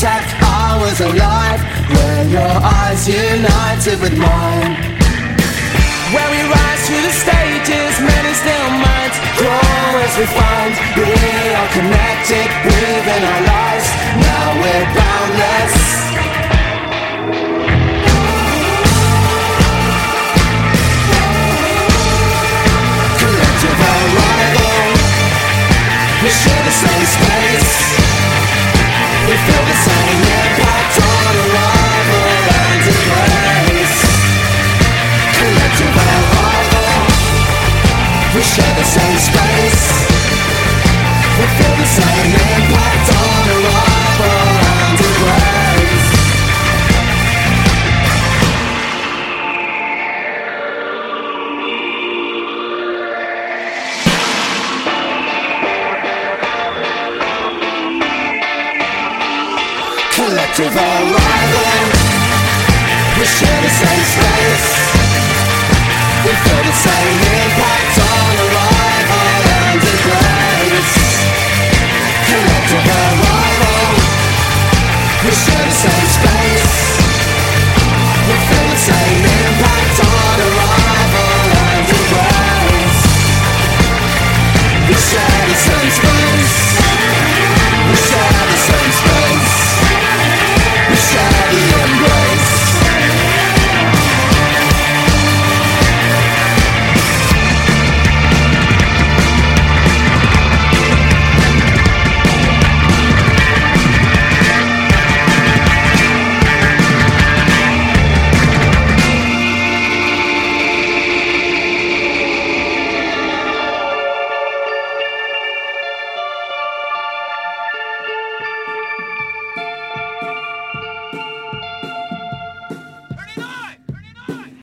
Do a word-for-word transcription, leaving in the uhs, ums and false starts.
contact, I was alive when your eyes united with mine. When we rise through the stages, many still minds grow as we find we are connected within our lives. Now we're boundless. Collective arrival. We share the same space. We feel the same impact on arrival and embrace. Collective arrival. We share the same space. We feel the same impact on arrival and embrace. Collective arrival. We share the same space. We feel the same